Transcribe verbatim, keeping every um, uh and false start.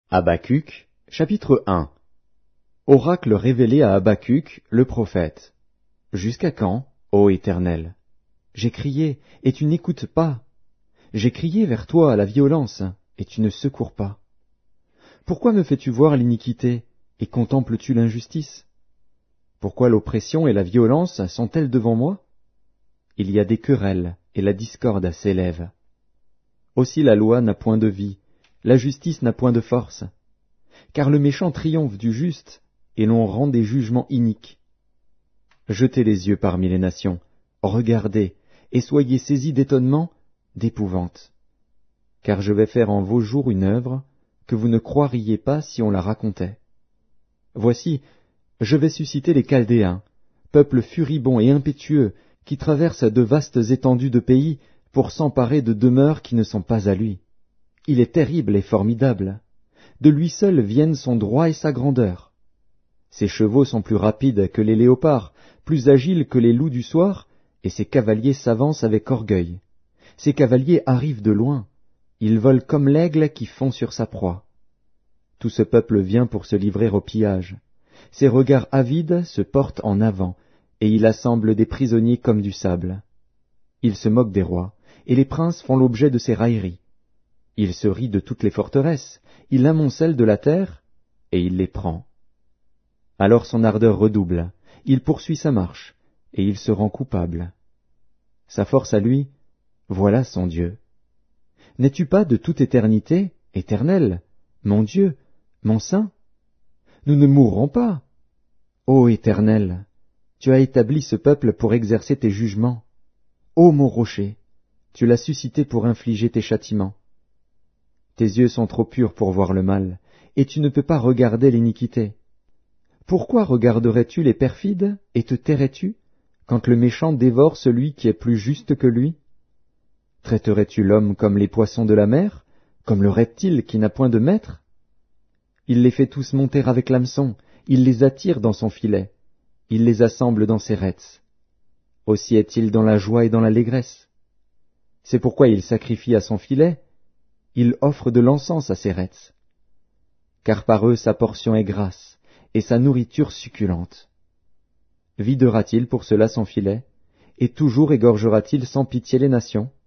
Habacuc, chapitre un. Oracle révélé à Habacuc, le prophète. Jusqu'à quand, ô Éternel? J'ai crié, et tu n'écoutes pas. J'ai crié vers toi à la violence, et tu ne secours pas. Pourquoi me fais-tu voir l'iniquité, et contemples-tu l'injustice? Pourquoi l'oppression et la violence sont-elles devant moi? Il y a des querelles, et la discorde s'élève. Aussi la loi n'a point de vie, la justice n'a point de force. Car le méchant triomphe du juste, et l'on rend des jugements iniques. Jetez les yeux parmi les nations, regardez, et soyez saisis d'étonnement, d'épouvante. Car je vais faire en vos jours une œuvre que vous ne croiriez pas si on la racontait. Voici, je vais susciter les Chaldéens, peuple furibond et impétueux, qui traverse de vastes étendues de pays pour s'emparer de demeures qui ne sont pas à lui. Il est terrible et formidable. De lui seul viennent son droit et sa grandeur. Ses chevaux sont plus rapides que les léopards, plus agiles que les loups du soir, et ses cavaliers s'avancent avec orgueil. Ses cavaliers arrivent de loin. Ils volent comme l'aigle qui fond sur sa proie. Tout ce peuple vient pour se livrer au pillage. Ses regards avides se portent en avant, et il assemble des prisonniers comme du sable. Il se moque des rois, et les princes font l'objet de ses railleries. Il se rit de toutes les forteresses, il amoncelle de la terre, et il les prend. Alors son ardeur redouble, il poursuit sa marche, et il se rend coupable. Sa force à lui, voilà son Dieu. N'es-tu pas de toute éternité, éternel, mon Dieu, mon Saint? Nous ne mourrons pas. Ô Éternel, tu as établi ce peuple pour exercer tes jugements. Ô mon rocher, tu l'as suscité pour infliger tes châtiments. Tes yeux sont trop purs pour voir le mal, et tu ne peux pas regarder l'iniquité. Pourquoi regarderais-tu les perfides, et te tairais-tu, quand le méchant dévore celui qui est plus juste que lui? Traiterais-tu l'homme comme les poissons de la mer, comme le reptile qui n'a point de maître? Il les fait tous monter avec l'hameçon, il les attire dans son filet, il les assemble dans ses rets. Aussi est-il dans la joie et dans l'allégresse. C'est pourquoi il sacrifie à son filet, il offre de l'encens à ses rets. Car par eux sa portion est grasse, et sa nourriture succulente. Videra-t-il pour cela son filet, et toujours égorgera-t-il sans pitié les nations?